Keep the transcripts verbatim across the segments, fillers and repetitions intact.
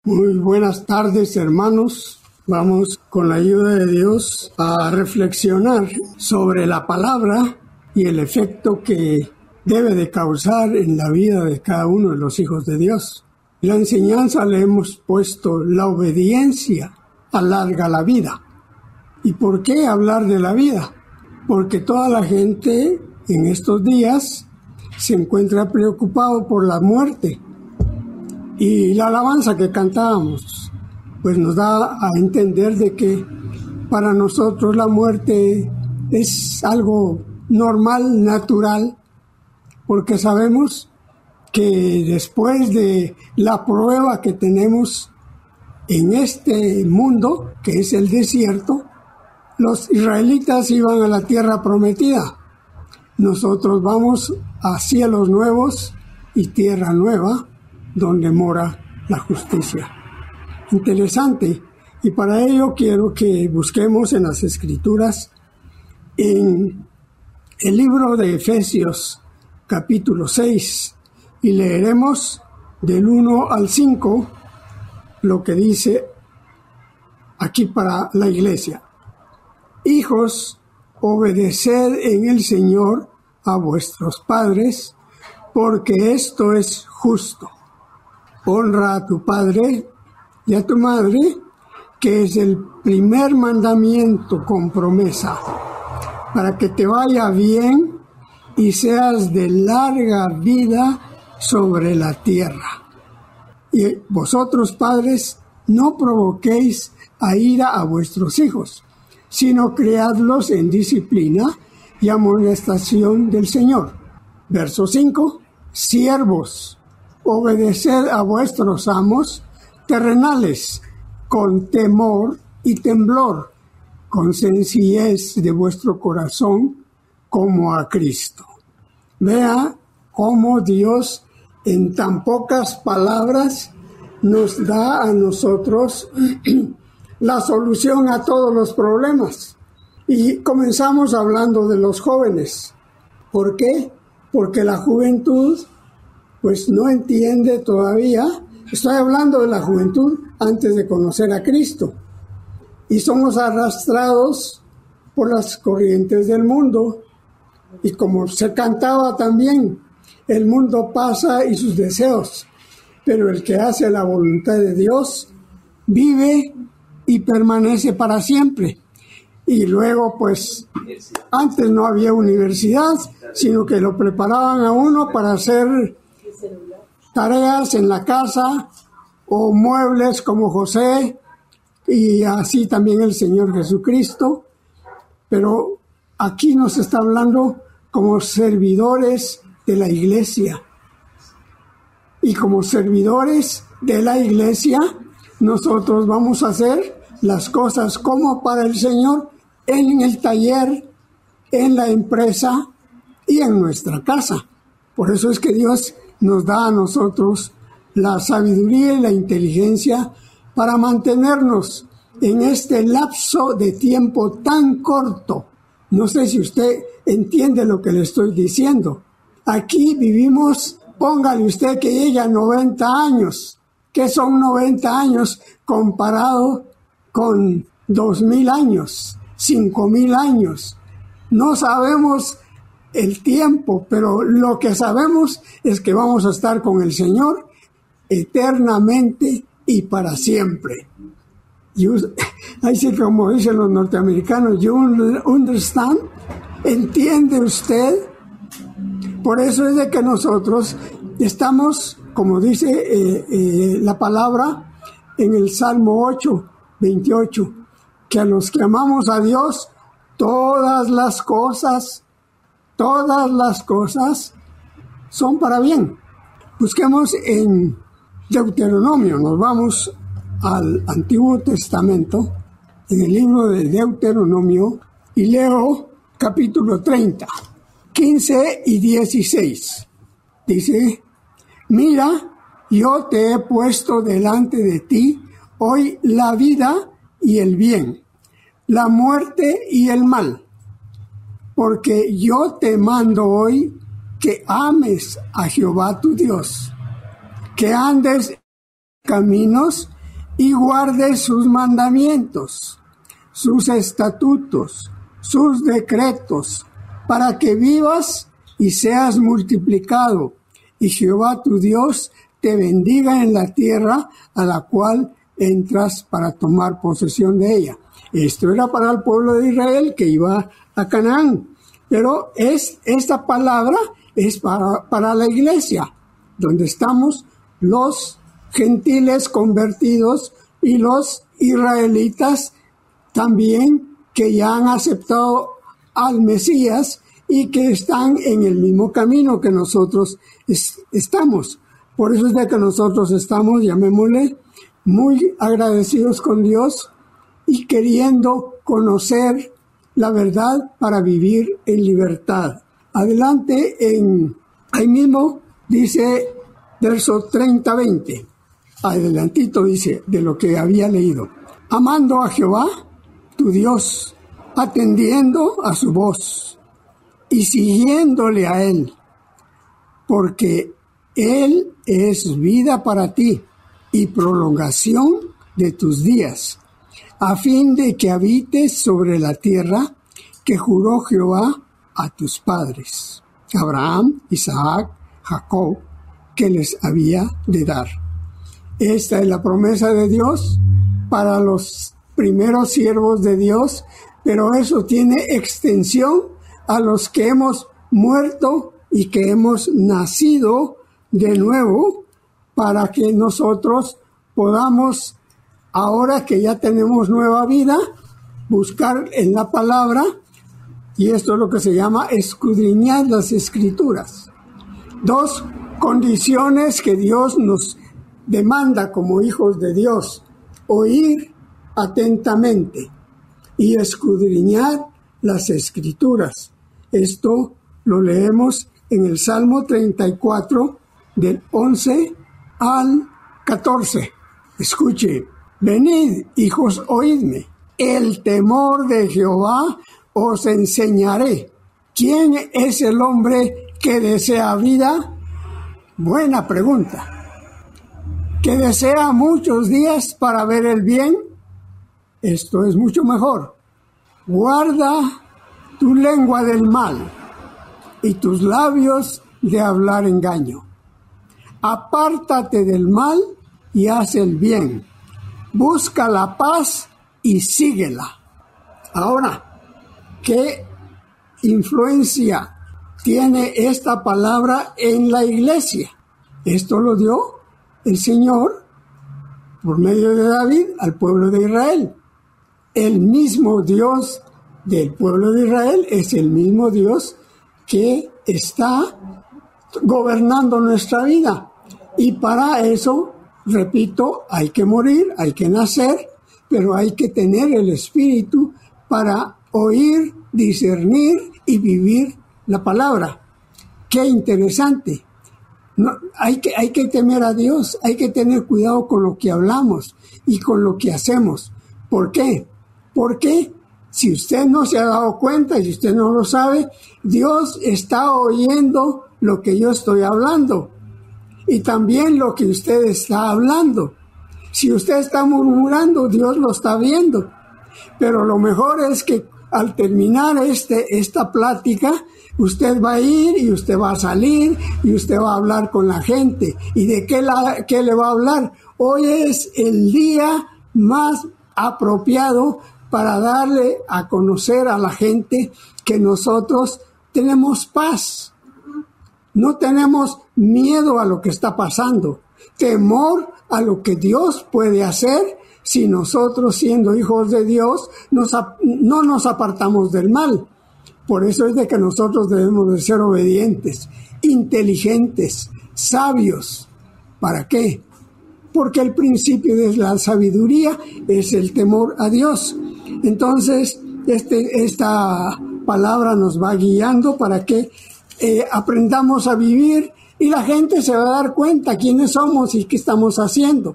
Muy buenas tardes, hermanos. Vamos, con la ayuda de Dios, a reflexionar sobre la palabra y el efecto que debe de causar en la vida de cada uno de los hijos de Dios. La enseñanza le hemos puesto: la obediencia alarga la vida. ¿Y por qué hablar de la vida? Porque toda la gente en estos días se encuentra preocupado por la muerte. Y la alabanza que cantábamos, pues nos da a entender de que para nosotros la muerte es algo normal, natural, porque sabemos que después de la prueba que tenemos en este mundo, que es el desierto, los israelitas iban a la tierra prometida. Nosotros vamos a cielos nuevos y tierra nueva, donde mora la justicia. Interesante. Y para ello quiero que busquemos en las Escrituras, en el libro de Efesios, capítulo seis, y leeremos del uno al cinco lo que dice aquí para la iglesia. Hijos, obedeced en el Señor a vuestros padres, porque esto es justo. Honra a tu padre y a tu madre, que es el primer mandamiento con promesa, para que te vaya bien y seas de larga vida sobre la tierra. Y vosotros, padres, no provoquéis a ira a vuestros hijos, sino criadlos en disciplina y amonestación del Señor. Verso cinco. Siervos, obedeced a vuestros amos terrenales con temor y temblor, con sencillez de vuestro corazón, como a Cristo. Vea cómo Dios en tan pocas palabras nos da a nosotros la solución a todos los problemas. Y comenzamos hablando de los jóvenes. ¿Por qué? Porque la juventud pues no entiende todavía. Estoy hablando de la juventud antes de conocer a Cristo. Y somos arrastrados por las corrientes del mundo. Y como se cantaba también, el mundo pasa y sus deseos, pero el que hace la voluntad de Dios vive y permanece para siempre. Y luego, pues, antes no había universidad, sino que lo preparaban a uno para hacer tareas en la casa o muebles como José, y así también el Señor Jesucristo. Pero aquí nos está hablando como servidores de la iglesia. Y como servidores de la iglesia, nosotros vamos a hacer las cosas como para el Señor en el taller, en la empresa y en nuestra casa. Por eso es que Dios nos da a nosotros la sabiduría y la inteligencia para mantenernos en este lapso de tiempo tan corto. No sé si usted entiende lo que le estoy diciendo. Aquí vivimos, póngale usted que llegue a noventa años. ¿Qué son noventa años comparado con dos mil años, cinco mil años? No sabemos el tiempo, pero lo que sabemos es que vamos a estar con el Señor eternamente y para siempre. You, así como dicen los norteamericanos, you understand, ¿entiende usted? Por eso es de que nosotros estamos, como dice eh, eh, la palabra en el Salmo ocho, veintiocho, que a los que amamos a Dios, todas las cosas, todas las cosas son para bien. Busquemos en Deuteronomio, nos vamos al Antiguo Testamento, en el libro de Deuteronomio, y leo capítulo treinta, quince y dieciséis. Dice: mira, yo te he puesto delante de ti hoy la vida y el bien, la muerte y el mal, porque yo te mando hoy que ames a Jehová tu Dios, que andes en caminos y guardes sus mandamientos, sus estatutos, sus decretos, para que vivas y seas multiplicado, y Jehová tu Dios te bendiga en la tierra a la cual entras para tomar posesión de ella. Esto era para el pueblo de Israel que iba a Canaán, pero es, esta palabra es para, para la iglesia, donde estamos los gentiles convertidos y los israelitas también que ya han aceptado al Mesías y que están en el mismo camino que nosotros es, estamos. Por eso es de que nosotros estamos, llamémosle, muy agradecidos con Dios y queriendo conocer la verdad para vivir en libertad. Adelante, en, ahí mismo dice verso treinta veinte. Adelantito dice de lo que había leído. Amando a Jehová, tu Dios, atendiendo a su voz y siguiéndole a Él, porque Él es vida para ti y prolongación de tus días, a fin de que habites sobre la tierra que juró Jehová a tus padres, Abraham, Isaac, Jacob, que les había de dar. Esta es la promesa de Dios para los primeros siervos de Dios, pero eso tiene extensión a los que hemos muerto y que hemos nacido de nuevo, para que nosotros podamos, ahora que ya tenemos nueva vida, buscar en la palabra, y esto es lo que se llama escudriñar las Escrituras. Dos condiciones que Dios nos demanda como hijos de Dios: oír atentamente y escudriñar las Escrituras. Esto lo leemos en el Salmo treinta y cuatro, del once al catorce. Escuche: venid, hijos, oídme. El temor de Jehová os enseñaré. ¿Quién es el hombre que desea vida? Buena pregunta. ¿Que desea muchos días para ver el bien? Esto es mucho mejor. Guarda tu lengua del mal y tus labios de hablar engaño. Apártate del mal y haz el bien. Busca la paz y síguela. Ahora, ¿qué influencia tiene esta palabra en la iglesia? Esto lo dio el Señor por medio de David al pueblo de Israel. El mismo Dios del pueblo de Israel es el mismo Dios que está gobernando nuestra vida. Y para eso, repito, hay que morir, hay que nacer, pero hay que tener el espíritu para oír, discernir y vivir la palabra. ¡Qué interesante! No, hay que, hay que temer a Dios, hay que tener cuidado con lo que hablamos y con lo que hacemos. ¿Por qué? Porque si usted no se ha dado cuenta y si usted no lo sabe, Dios está oyendo lo que yo estoy hablando y también lo que usted está hablando. Si usted está murmurando, Dios lo está viendo. Pero lo mejor es que al terminar este, esta plática, usted va a ir y usted va a salir y usted va a hablar con la gente. ¿Y de qué, la, qué le va a hablar? Hoy es el día más apropiado para darle a conocer a la gente que nosotros tenemos paz. No tenemos miedo a lo que está pasando, temor a lo que Dios puede hacer si nosotros, siendo hijos de Dios, nos, no nos apartamos del mal. Por eso es de que nosotros debemos de ser obedientes, inteligentes, sabios. ¿Para qué? Porque el principio de la sabiduría es el temor a Dios. Entonces, este, esta palabra nos va guiando para que eh, aprendamos a vivir y la gente se va a dar cuenta quiénes somos y qué estamos haciendo.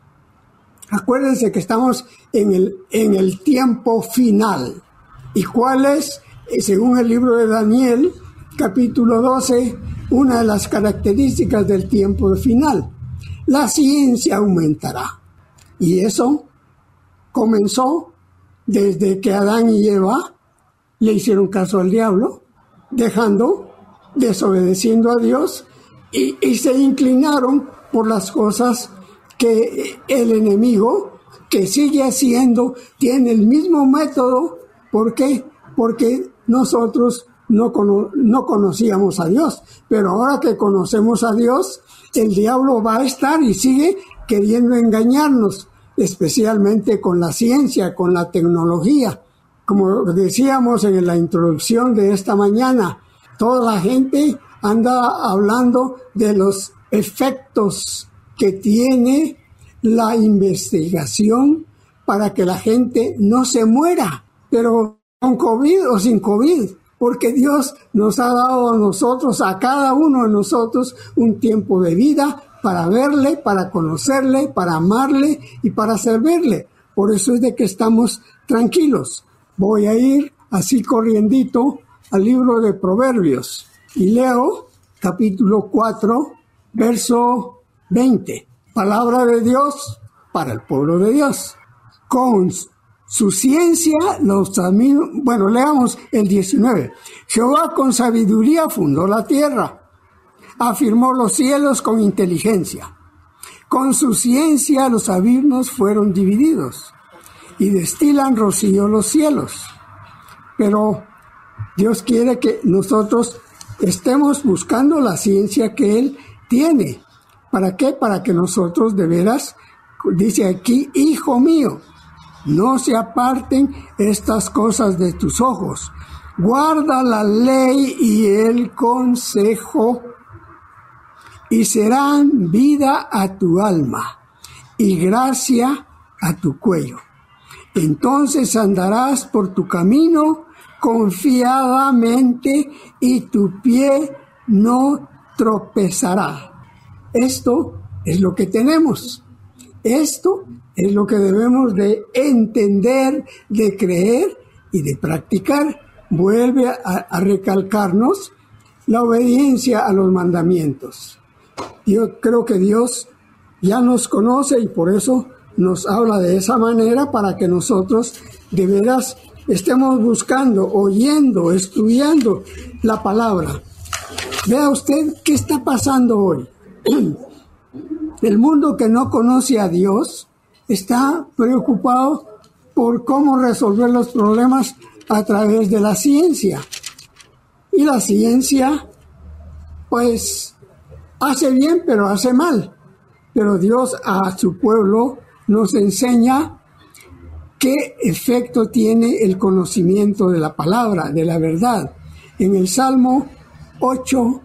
Acuérdense que estamos en el, en el tiempo final. ¿Y cuál es? Según el libro de Daniel, capítulo doce, una de las características del tiempo final. La ciencia aumentará. Y eso comenzó desde que Adán y Eva le hicieron caso al diablo, dejando, desobedeciendo a Dios, y, y se inclinaron por las cosas que el enemigo, que sigue haciendo, tiene el mismo método. ¿Por qué? Porque nosotros no, cono- no conocíamos a Dios, pero ahora que conocemos a Dios, el diablo va a estar y sigue queriendo engañarnos, especialmente con la ciencia, con la tecnología. Como decíamos en la introducción de esta mañana, toda la gente anda hablando de los efectos que tiene la investigación para que la gente no se muera, pero con COVID o sin COVID, porque Dios nos ha dado a nosotros, a cada uno de nosotros, un tiempo de vida para verle, para conocerle, para amarle y para servirle. Por eso es de que estamos tranquilos. Voy a ir así corriendito al libro de Proverbios y leo capítulo cuatro, verso veinte. Palabra de Dios para el pueblo de Dios. Con su ciencia, los amigos, bueno, leamos el diecinueve. Jehová con sabiduría fundó la tierra, afirmó los cielos con inteligencia. Con su ciencia los abismos fueron divididos y destilan rocío los cielos. Pero Dios quiere que nosotros estemos buscando la ciencia que Él tiene. ¿Para qué? Para que nosotros de veras, dice aquí, hijo mío, no se aparten estas cosas de tus ojos. Guarda la ley y el consejo, y serán vida a tu alma y gracia a tu cuello. Entonces andarás por tu camino confiadamente y tu pie no tropezará. Esto es lo que tenemos. Esto es lo que debemos de entender, de creer y de practicar. Vuelve a, a recalcarnos la obediencia a los mandamientos. Yo creo que Dios ya nos conoce y por eso nos habla de esa manera, para que nosotros de veras estemos buscando, oyendo, estudiando la palabra. Vea usted qué está pasando hoy. El mundo que no conoce a Dios está preocupado por cómo resolver los problemas a través de la ciencia. Y la ciencia, pues, hace bien, pero hace mal. Pero Dios a su pueblo nos enseña qué efecto tiene el conocimiento de la palabra, de la verdad. En el Salmo ocho,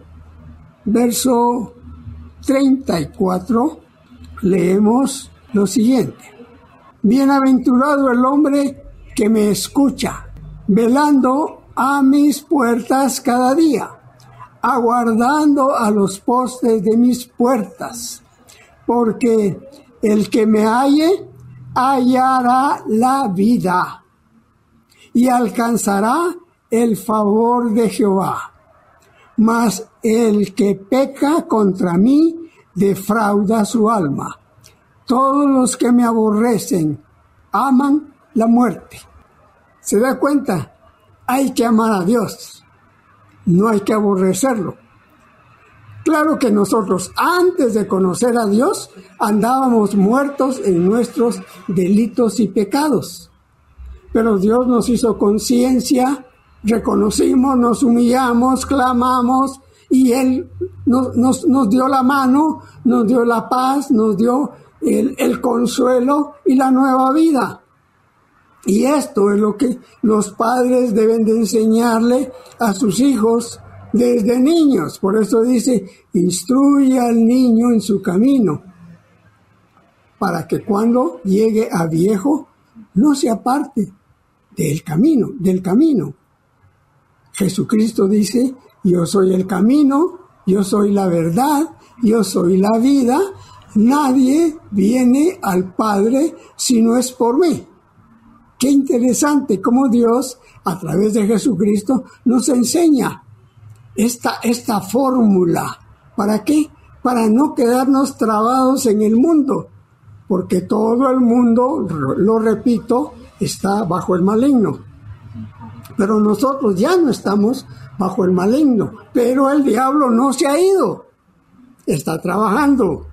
verso treinta y cuatro, leemos lo siguiente. Bienaventurado el hombre que me escucha, velando a mis puertas cada día, aguardando a los postes de mis puertas, porque el que me halle hallará la vida y alcanzará el favor de Jehová. Mas el que peca contra mí defrauda su alma. Todos los que me aborrecen aman la muerte. ¿Se da cuenta? Hay que amar a Dios, no hay que aborrecerlo. Claro que nosotros, antes de conocer a Dios, andábamos muertos en nuestros delitos y pecados. Pero Dios nos hizo conciencia, reconocimos, nos humillamos, clamamos, y Él nos, nos, nos dio la mano, nos dio la paz, nos dio el, el consuelo y la nueva vida. Y esto es lo que los padres deben de enseñarle a sus hijos desde niños. Por eso dice, instruye al niño en su camino, para que cuando llegue a viejo no se aparte del camino, del camino. Jesucristo dice, yo soy el camino, yo soy la verdad, yo soy la vida, nadie viene al Padre si no es por mí. Qué interesante cómo Dios, a través de Jesucristo, nos enseña esta, esta fórmula. ¿Para qué? Para no quedarnos trabados en el mundo. porque todo el mundo, lo repito, está bajo el maligno. Pero nosotros ya no estamos bajo el maligno, pero el diablo no se ha ido, está trabajando.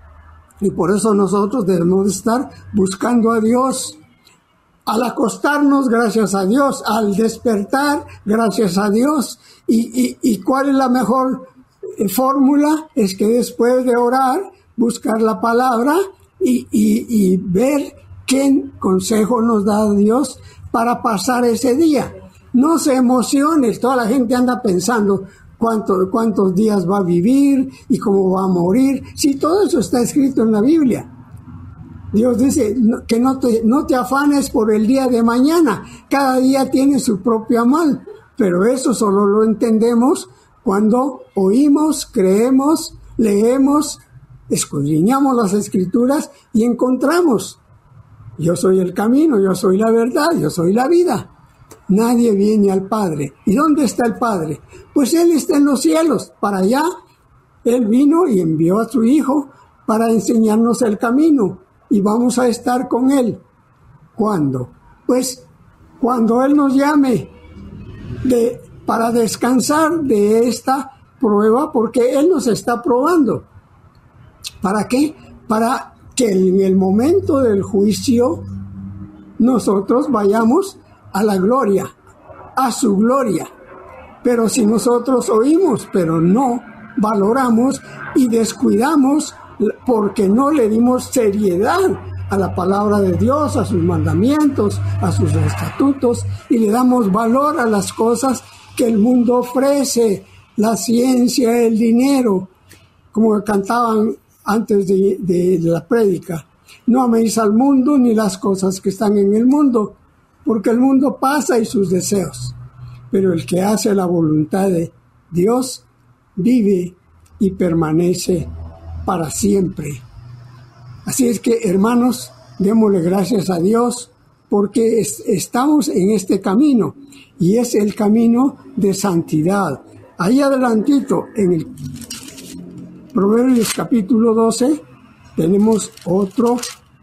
Y por eso nosotros debemos estar buscando a Dios. Al acostarnos, gracias a Dios. Al despertar, gracias a Dios. ¿Y, y, y cuál es la mejor fórmula? Es que después de orar, buscar la palabra y, y, y ver qué consejo nos da Dios para pasar ese día. No se emociones, toda la gente anda pensando cuánto, cuántos días va a vivir y cómo va a morir. Si todo eso está escrito en la Biblia. Dios dice que no te, no te afanes por el día de mañana. Cada día tiene su propio mal. Pero eso solo lo entendemos cuando oímos, creemos, leemos, escudriñamos las Escrituras y encontramos. Yo soy el camino, yo soy la verdad, yo soy la vida. Nadie viene al Padre. ¿Y dónde está el Padre? Pues Él está en los cielos. Para allá, Él vino y envió a su Hijo para enseñarnos el camino. Y vamos a estar con Él. ¿Cuándo? Pues cuando Él nos llame de, para descansar de esta prueba, porque Él nos está probando. ¿Para qué? Para que en el momento del juicio nosotros vayamos a la gloria, a su gloria. Pero si nosotros oímos, pero no valoramos y descuidamos porque no le dimos seriedad a la palabra de Dios, a sus mandamientos, a sus estatutos, y le damos valor a las cosas que el mundo ofrece, la ciencia, el dinero, como cantaban antes de, de la prédica. No améis al mundo ni las cosas que están en el mundo, porque el mundo pasa y sus deseos, pero el que hace la voluntad de Dios vive y permanece para siempre. Así es que, hermanos, démosle gracias a Dios porque es, estamos en este camino y es el camino de santidad. Ahí adelantito, en el Proverbios capítulo doce, tenemos otro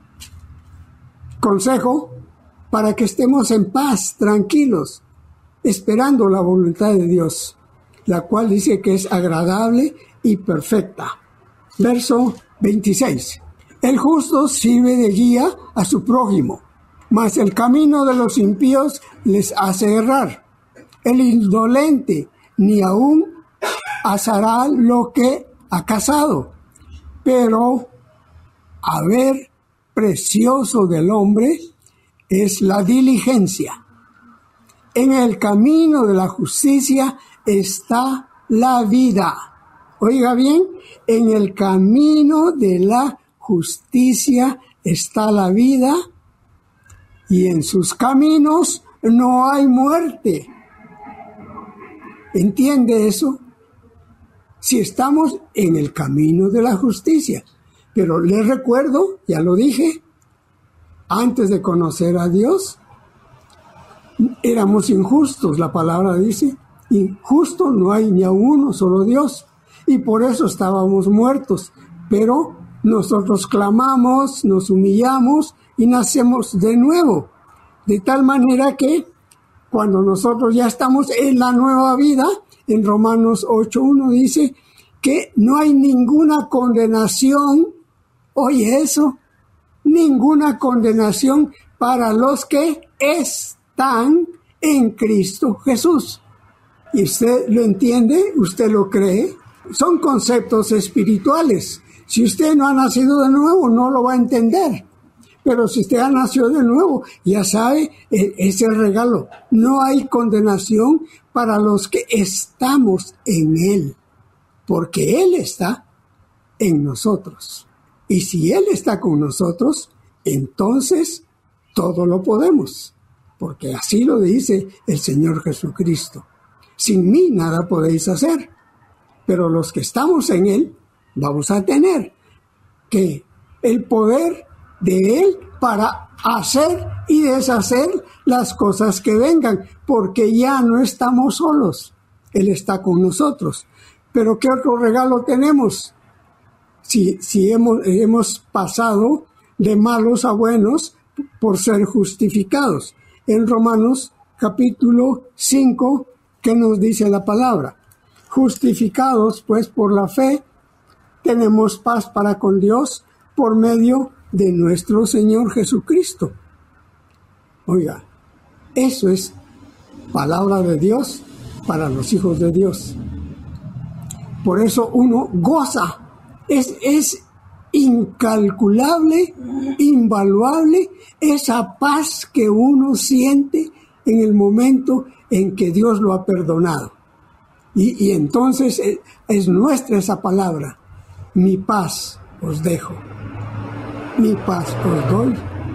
consejo para que estemos en paz, tranquilos, esperando la voluntad de Dios, la cual dice que es agradable y perfecta. Verso veintiséis. El justo sirve de guía a su prójimo, mas el camino de los impíos les hace errar. El indolente ni aún asará lo que ha cazado, pero haber precioso del hombre es la diligencia. En el camino de la justicia está la vida. Oiga bien, en el camino de la justicia está la vida y en sus caminos no hay muerte. ¿Entiende eso? Si estamos en el camino de la justicia. Pero les recuerdo, ya lo dije, antes de conocer a Dios, éramos injustos, la palabra dice. Injusto no hay ni a uno, solo Dios. Y por eso estábamos muertos. Pero nosotros clamamos, nos humillamos y nacemos de nuevo. De tal manera que cuando nosotros ya estamos en la nueva vida, en Romanos ocho uno dice que no hay ninguna condenación. Oye eso, ninguna condenación para los que están en Cristo Jesús. ¿Y usted lo entiende? ¿Usted lo cree? Son conceptos espirituales. Si usted no ha nacido de nuevo, no lo va a entender. Pero si usted ha nacido de nuevo, ya sabe, es el regalo. No hay condenación para los que estamos en Él, porque Él está en nosotros. Y si Él está con nosotros, entonces todo lo podemos, porque así lo dice el Señor Jesucristo. Sin mí nada podéis hacer, pero los que estamos en Él vamos a tener que el poder de Él para hacer y deshacer las cosas que vengan, porque ya no estamos solos, Él está con nosotros. Pero ¿qué otro regalo tenemos? Si, si hemos, hemos pasado de malos a buenos por ser justificados. En Romanos capítulo cinco, ¿qué nos dice la palabra? Justificados pues por la fe, tenemos paz para con Dios por medio de nuestro Señor Jesucristo. Oiga, eso es palabra de Dios para los hijos de Dios. Por eso uno goza. Es, es incalculable, invaluable esa paz que uno siente en el momento en que Dios lo ha perdonado. Y, y entonces es, es nuestra esa palabra. Mi paz os dejo. Mi paz os doy.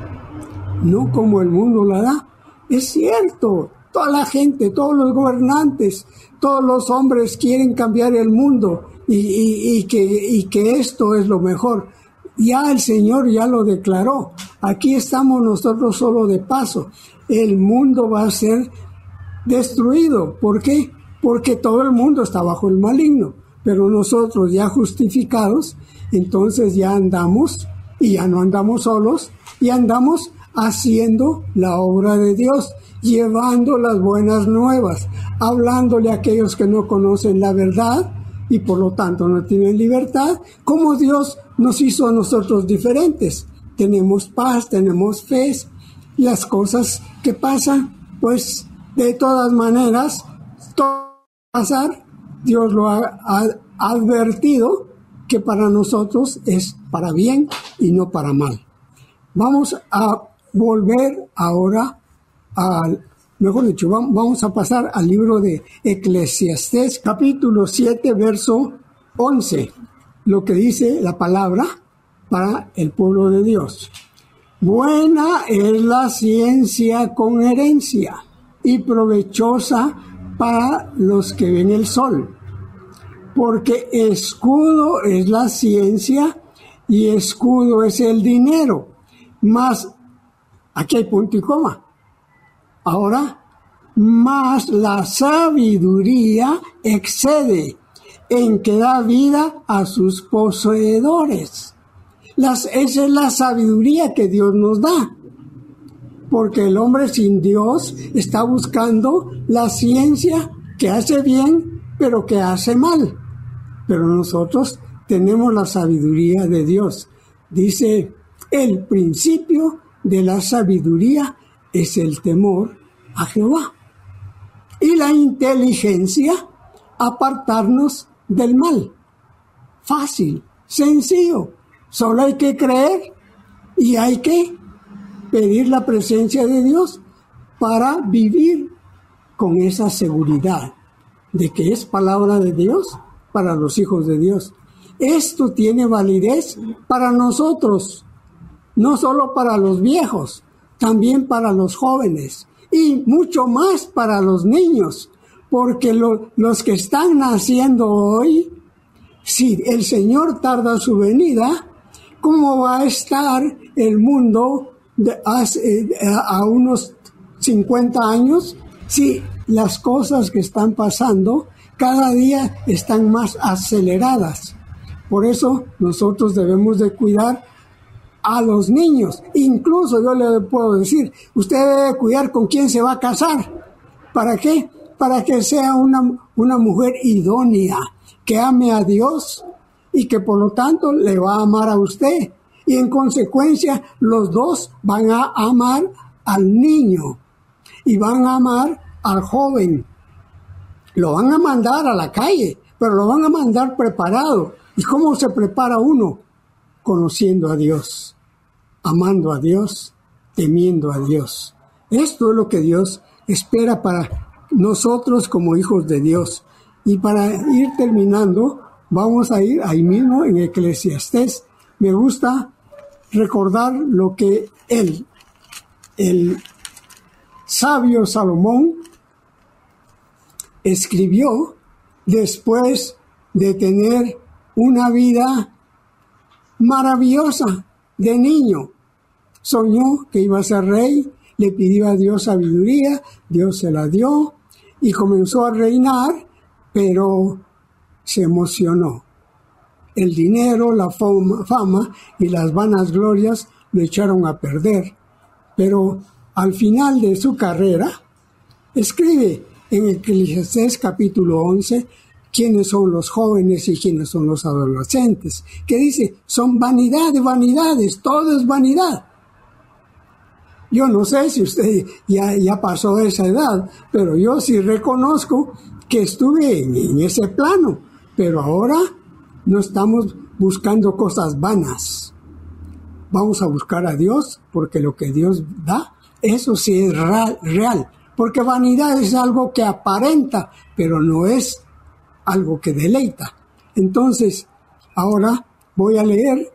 No como el mundo la da. Es cierto. Toda la gente, todos los gobernantes, todos los hombres quieren cambiar el mundo y, y, y, que, y que esto es lo mejor. Ya el Señor ya lo declaró. Aquí estamos nosotros solo de paso. El mundo va a ser destruido. ¿Por qué? Porque todo el mundo está bajo el maligno. Pero nosotros ya justificados, entonces ya andamos y ya no andamos solos y andamos haciendo la obra de Dios, llevando las buenas nuevas, hablándole a aquellos que no conocen la verdad y por lo tanto no tienen libertad, como Dios nos hizo a nosotros diferentes. Tenemos paz, tenemos fe, las cosas que pasan, pues de todas maneras, todo va a pasar. Dios lo ha, ha advertido que para nosotros es para bien y no para mal. Vamos a volver ahora al, mejor dicho, vamos a pasar al libro de Eclesiastés, capítulo siete, verso once, lo que dice la palabra para el pueblo de Dios. Buena es la ciencia con herencia y provechosa para los que ven el sol, porque escudo es la ciencia y escudo es el dinero, mas, aquí hay punto y coma. Ahora, más la sabiduría excede en que da vida a sus poseedores. Las, esa es la sabiduría que Dios nos da. Porque el hombre sin Dios está buscando la ciencia que hace bien, pero que hace mal. Pero nosotros tenemos la sabiduría de Dios. Dice, el principio de la sabiduría es el temor a Jehová. Y la inteligencia, apartarnos del mal. Fácil, sencillo. Solo hay que creer y hay que pedir la presencia de Dios para vivir con esa seguridad de que es palabra de Dios para los hijos de Dios. Esto tiene validez para nosotros, no solo para los viejos, también para los jóvenes y mucho más para los niños, porque lo, los que están naciendo hoy, si el Señor tarda su venida, ¿cómo va a estar el mundo de hace, a, a unos cincuenta años si las cosas que están pasando cada día están más aceleradas? Por eso nosotros debemos de cuidar a los niños. Incluso yo le puedo decir, usted debe cuidar con quién se va a casar. ¿Para qué? Para que sea una, una mujer idónea, que ame a Dios y que por lo tanto le va a amar a usted. Y en consecuencia los dos van a amar al niño y van a amar al joven. Lo van a mandar a la calle, pero lo van a mandar preparado. ¿Y cómo se prepara uno? Conociendo a Dios, amando a Dios, temiendo a Dios. Esto es lo que Dios espera para nosotros como hijos de Dios. Y para ir terminando, vamos a ir ahí mismo en Eclesiastés. Me gusta recordar lo que él, el sabio Salomón, escribió después de tener una vida maravillosa de niño. Soñó que iba a ser rey, le pidió a Dios sabiduría, Dios se la dio y comenzó a reinar, pero se emocionó. El dinero, la fama, fama y las vanas glorias lo echaron a perder. Pero al final de su carrera, escribe en Eclesiastés capítulo once quiénes son los jóvenes y quiénes son los adolescentes, que dice, son vanidad de vanidades, todo es vanidad. Yo no sé si usted ya, ya pasó esa edad, pero yo sí reconozco que estuve en, en ese plano, pero ahora no estamos buscando cosas vanas. Vamos a buscar a Dios, porque lo que Dios da, eso sí es real. Porque vanidad es algo que aparenta, pero no es algo que deleita. Entonces, ahora voy a leer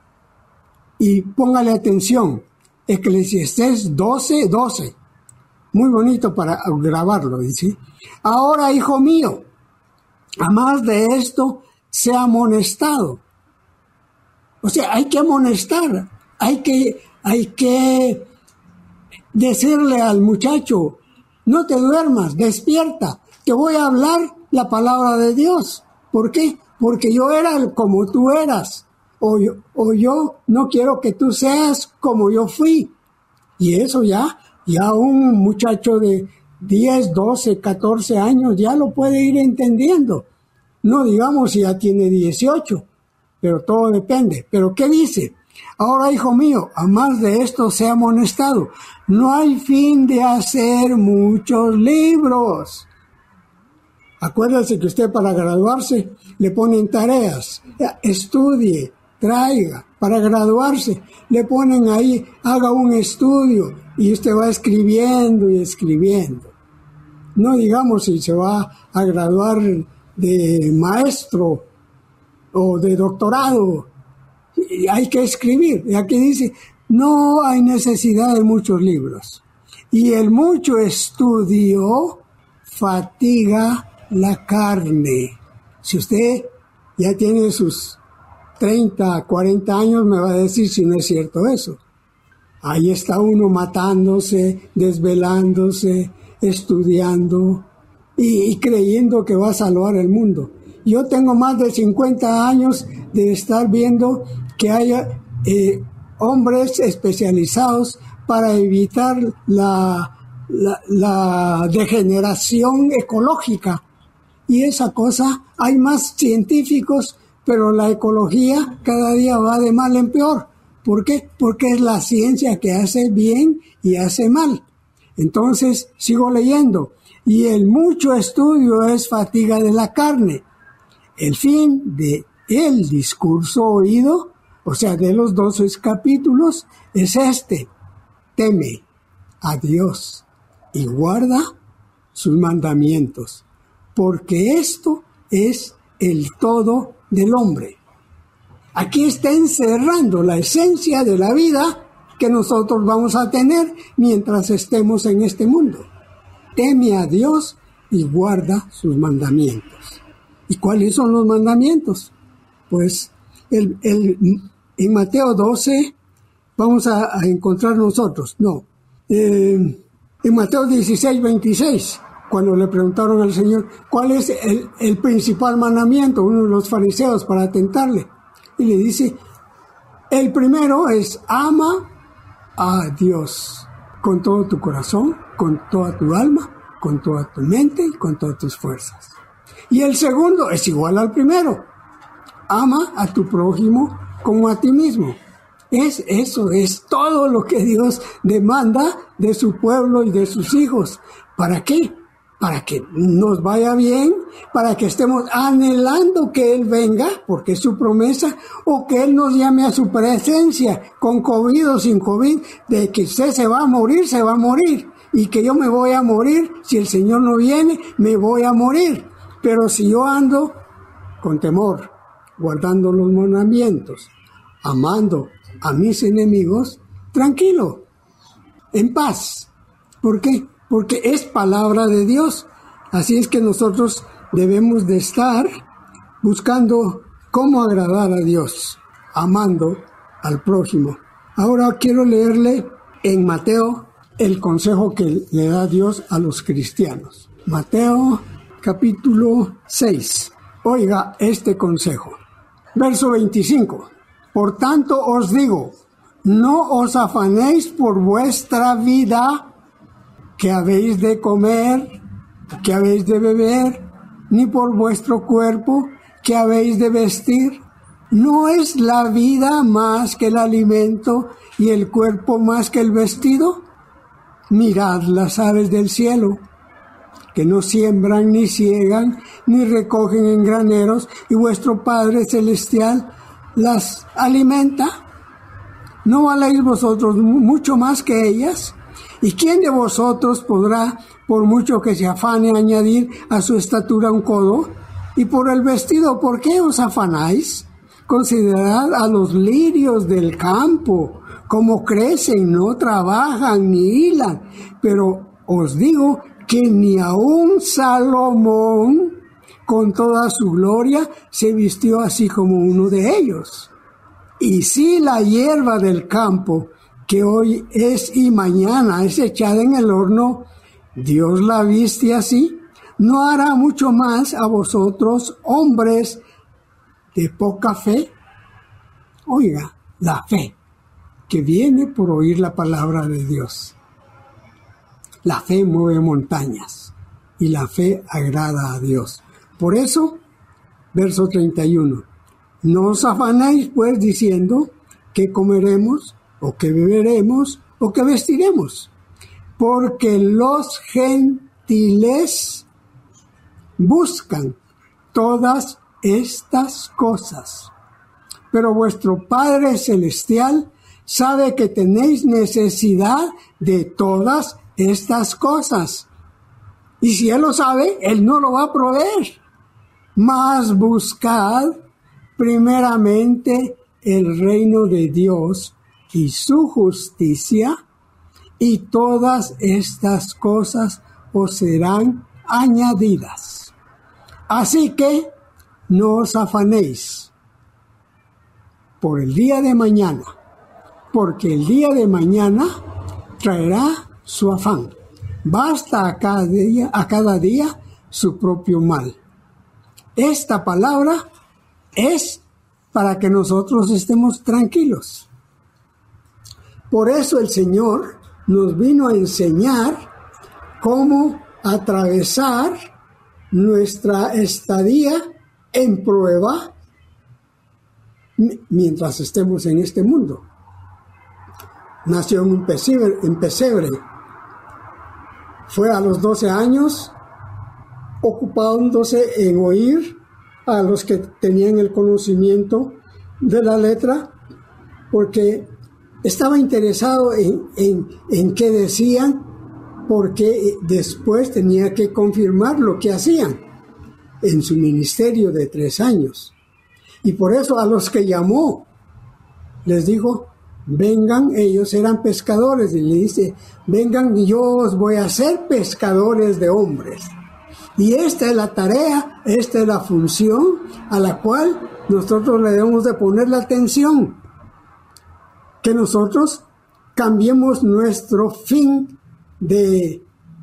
y póngale atención. Eclesiastés doce, doce. Muy bonito para grabarlo, dice. Ahora, hijo mío, a más de esto, sea amonestado. O sea, hay que amonestar, hay que, hay que decirle al muchacho, no te duermas, despierta, te voy a hablar la palabra de Dios. ¿Por qué? Porque yo era como tú eras, o yo, o yo no quiero que tú seas como yo fui. Y eso ya, ya un muchacho de diez, doce, catorce años ya lo puede ir entendiendo. No digamos si ya tiene dieciocho, pero todo depende. ¿Pero qué dice? Ahora, hijo mío, a más de esto sea amonestado. No hay fin de hacer muchos libros. Acuérdese que usted para graduarse le ponen tareas. Estudie, traiga. Para graduarse le ponen ahí, haga un estudio y usted va escribiendo y escribiendo. No digamos si se va a graduar de maestro o de doctorado. Hay que escribir. Y aquí dice, no hay necesidad de muchos libros. Y el mucho estudio fatiga la carne. Si usted ya tiene sus treinta, cuarenta años, me va a decir si no es cierto eso. Ahí está uno matándose, desvelándose, estudiando y, y creyendo que va a salvar el mundo. Yo tengo más de cincuenta años de estar viendo que haya eh, hombres especializados para evitar la, la, la degeneración ecológica. Y esa cosa, hay más científicos, pero la ecología cada día va de mal en peor. ¿Por qué? Porque es la ciencia que hace bien y hace mal. Entonces, sigo leyendo. Y el mucho estudio es fatiga de la carne. El fin de el discurso oído, o sea, de los doce capítulos, es este. Teme a Dios y guarda sus mandamientos, porque esto es el todo del hombre. Aquí está encerrando la esencia de la vida que nosotros vamos a tener mientras estemos en este mundo. Teme a Dios y guarda sus mandamientos. ¿Y cuáles son los mandamientos? Pues el, el, en Mateo doce vamos a, a encontrar nosotros, no, eh, en Mateo dieciséis, veintiséis, cuando le preguntaron al Señor, ¿cuál es el, el principal mandamiento? Uno de los fariseos para tentarle. Y le dice, el primero es ama a Dios con todo tu corazón, con toda tu alma, con toda tu mente y con todas tus fuerzas. Y el segundo es igual al primero. Ama a tu prójimo como a ti mismo. Es, eso es todo lo que Dios demanda de su pueblo y de sus hijos. ¿Para qué? Para que nos vaya bien, para que estemos anhelando que Él venga, porque es su promesa, o que Él nos llame a su presencia, con COVID o sin COVID, de que usted se va a morir, se va a morir, y que yo me voy a morir, si el Señor no viene, me voy a morir. Pero si yo ando con temor, guardando los mandamientos, amando a mis enemigos, tranquilo, en paz. ¿Por qué? Porque es palabra de Dios. Así es que nosotros debemos de estar buscando cómo agradar a Dios, amando al prójimo. Ahora quiero leerle en Mateo el consejo que le da Dios a los cristianos. Mateo capítulo seis. Oiga este consejo. Verso veinticinco. Por tanto os digo, No os afanéis por vuestra vida, que habéis de comer, que habéis de beber, ni por vuestro cuerpo, que habéis de vestir. ¿No es la vida más que el alimento y el cuerpo más que el vestido? Mirad las aves del cielo, que no siembran, ni ciegan, ni recogen en graneros, y vuestro Padre Celestial las alimenta. ¿No valéis vosotros mucho más que ellas? ¿Y quién de vosotros podrá, por mucho que se afane, añadir a su estatura un codo? Y por el vestido, ¿por qué os afanáis? Considerad a los lirios del campo, cómo crecen, no trabajan ni hilan. Pero os digo que ni aun Salomón, con toda su gloria, se vistió así como uno de ellos. Y si la hierba del campo, que hoy es y mañana es echada en el horno, Dios la viste así, ¿no hará mucho más a vosotros, hombres de poca fe? Oiga, la fe que viene por oír la palabra de Dios. La fe mueve montañas y la fe agrada a Dios. Por eso, verso treinta y uno, no os afanéis pues diciendo que comeremos, o que beberemos, o que vestiremos, porque los gentiles buscan todas estas cosas. Pero vuestro Padre Celestial sabe que tenéis necesidad de todas estas cosas. Y si Él lo sabe, Él no lo va a proveer. Mas buscad primeramente el reino de Dios y su justicia, y todas estas cosas os serán añadidas. Así que no os afanéis por el día de mañana, porque el día de mañana traerá su afán. Basta a cada día, a cada día su propio mal. Esta palabra es para que nosotros estemos tranquilos. Por eso el Señor nos vino a enseñar cómo atravesar nuestra estadía en prueba mientras estemos en este mundo. Nació en un pesebre, en pesebre. Fue a los doce años, ocupándose en oír a los que tenían el conocimiento de la letra, porque estaba interesado en, en, en qué decían, porque después tenía que confirmar lo que hacían en su ministerio de tres años. Y por eso a los que llamó, les dijo, vengan, ellos eran pescadores, y le dice, vengan y yo os voy a hacer pescadores de hombres. Y esta es la tarea, esta es la función a la cual nosotros le debemos de poner la atención. Que nosotros cambiemos nuestro fin de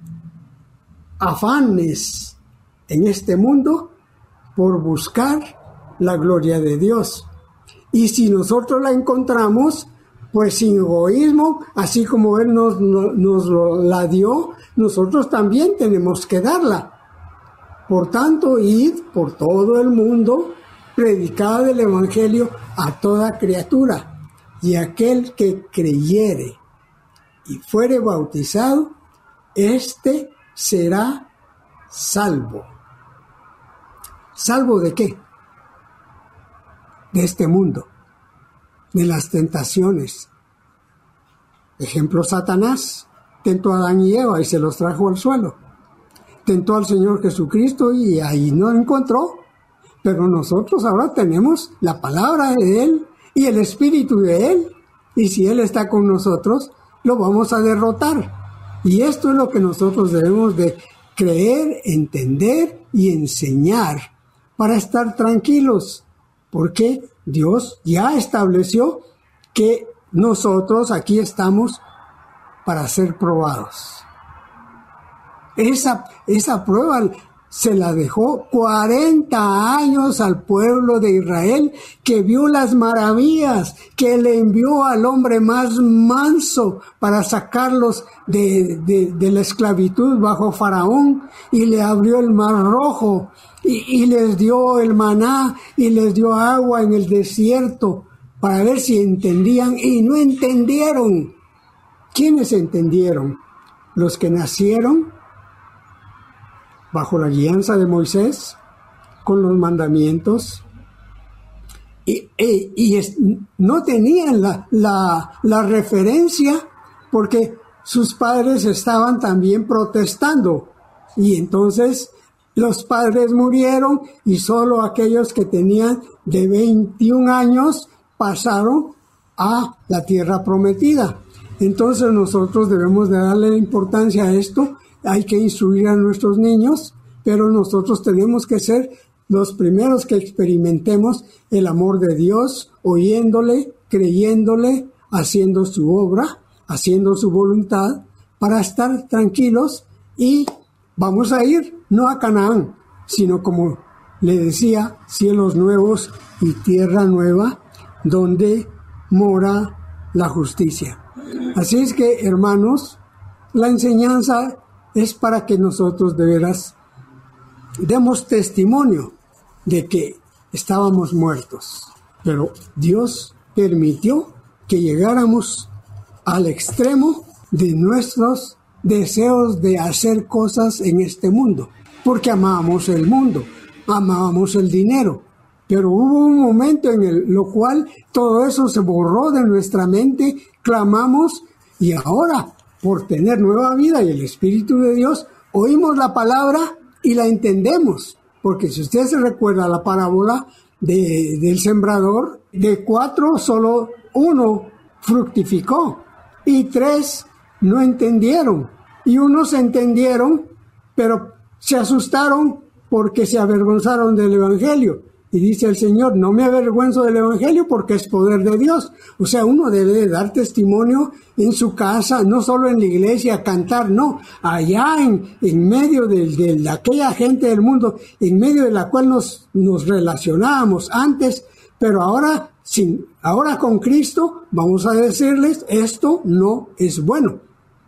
afanes en este mundo por buscar la gloria de Dios. Y si nosotros la encontramos, pues sin egoísmo, así como Él nos, nos, nos la dio, nosotros también tenemos que darla. Por tanto, id por todo el mundo, predicad el Evangelio a toda criatura, y aquel que creyere y fuere bautizado, éste será salvo. ¿Salvo de qué? De este mundo, de las tentaciones. Ejemplo, Satanás tentó a Adán y Eva y se los trajo al suelo. Tentó al Señor Jesucristo y ahí no encontró. Pero nosotros ahora tenemos la palabra de Él y el Espíritu de Él. Y si Él está con nosotros, lo vamos a derrotar. Y esto es lo que nosotros debemos de creer, entender y enseñar para estar tranquilos. Porque Dios ya estableció que nosotros aquí estamos para ser probados. Esa, esa prueba se la dejó cuarenta años al pueblo de Israel, que vio las maravillas, que le envió al hombre más manso para sacarlos de, de, de la esclavitud bajo Faraón, y le abrió el mar rojo, y, y les dio el maná, y les dio agua en el desierto, para ver si entendían, y no entendieron. ¿Quiénes entendieron? Los que nacieron bajo la guianza de Moisés, con los mandamientos, y, y, y es, no tenían la, la, la referencia, porque sus padres estaban también protestando, y entonces los padres murieron, y solo aquellos que tenían de veintiún años pasaron a la tierra prometida. Entonces nosotros debemos de darle importancia a esto. Hay que instruir a nuestros niños, pero nosotros tenemos que ser los primeros que experimentemos el amor de Dios, oyéndole, creyéndole, haciendo su obra, haciendo su voluntad, para estar tranquilos, y vamos a ir no a Canaán, sino, como le decía, cielos nuevos y tierra nueva, donde mora la justicia. Así es que, hermanos, la enseñanza es para que nosotros de veras demos testimonio de que estábamos muertos. Pero Dios permitió que llegáramos al extremo de nuestros deseos de hacer cosas en este mundo, porque amábamos el mundo, amábamos el dinero. Pero hubo un momento en el lo cual todo eso se borró de nuestra mente, clamamos, y ahora, por tener nueva vida y el Espíritu de Dios, oímos la palabra y la entendemos. Porque si usted se recuerda la parábola de, del sembrador, de cuatro solo uno fructificó, y tres no entendieron. Y unos entendieron, pero se asustaron porque se avergonzaron del Evangelio. Y dice el Señor, no me avergüenzo del Evangelio porque es poder de Dios. O sea, uno debe de dar testimonio en su casa, no solo en la iglesia, cantar, no. Allá en, en medio de, de, de aquella gente del mundo, en medio de la cual nos, nos relacionábamos antes, pero ahora, sin, ahora con Cristo, vamos a decirles, esto no es bueno.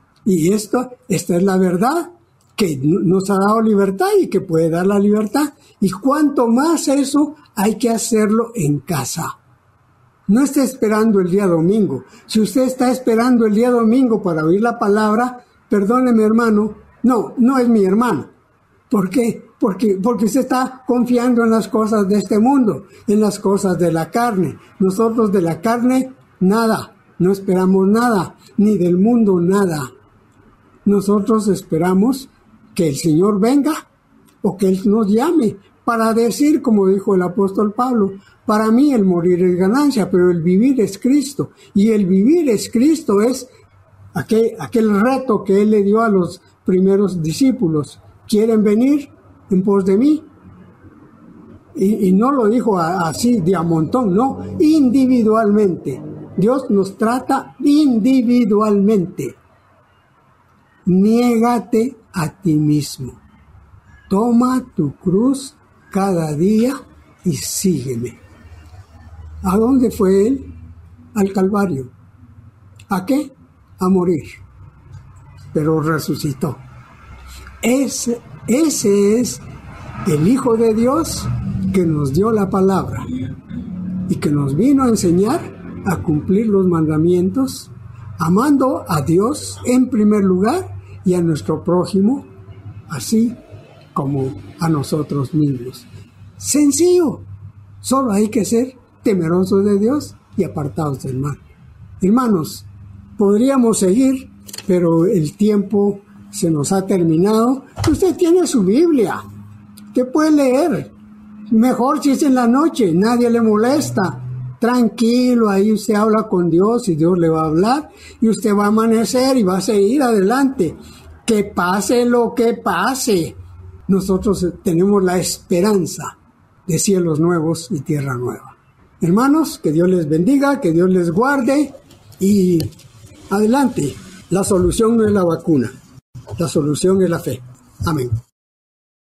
Y esto, esta es la verdad, que nos ha dado libertad y que puede dar la libertad. Y cuanto más eso, hay que hacerlo en casa. No esté esperando el día domingo. Si usted está esperando el día domingo para oír la palabra, perdóneme, hermano, no, no es mi hermano. ¿Por qué? Porque, porque usted está confiando en las cosas de este mundo, en las cosas de la carne. Nosotros de la carne, nada. No esperamos nada, ni del mundo nada. Nosotros esperamos que el Señor venga o que Él nos llame para decir, como dijo el apóstol Pablo, para mí el morir es ganancia, pero el vivir es Cristo. Y el vivir es Cristo es aquel, aquel reto que Él le dio a los primeros discípulos. ¿Quieren venir en pos de mí? Y, y no lo dijo a, así de a montón, no, individualmente. Dios nos trata individualmente. Niégate a ti mismo. Toma tu cruz cada día y sígueme. ¿A dónde fue Él? Al Calvario. ¿A qué? A morir. Pero resucitó. Ese, ese es el Hijo de Dios que nos dio la palabra y que nos vino a enseñar a cumplir los mandamientos, amando a Dios en primer lugar y a nuestro prójimo, así como a nosotros mismos. Sencillo, solo hay que ser temerosos de Dios y apartados del mal. Hermanos, podríamos seguir, pero el tiempo se nos ha terminado. Usted tiene su Biblia, usted puede leer, mejor si es en la noche, nadie le molesta. Tranquilo, ahí usted habla con Dios y Dios le va a hablar y usted va a amanecer y va a seguir adelante. Que pase lo que pase, nosotros tenemos la esperanza de cielos nuevos y tierra nueva. Hermanos, que Dios les bendiga, que Dios les guarde y adelante. La solución no es la vacuna, la solución es la fe. Amén.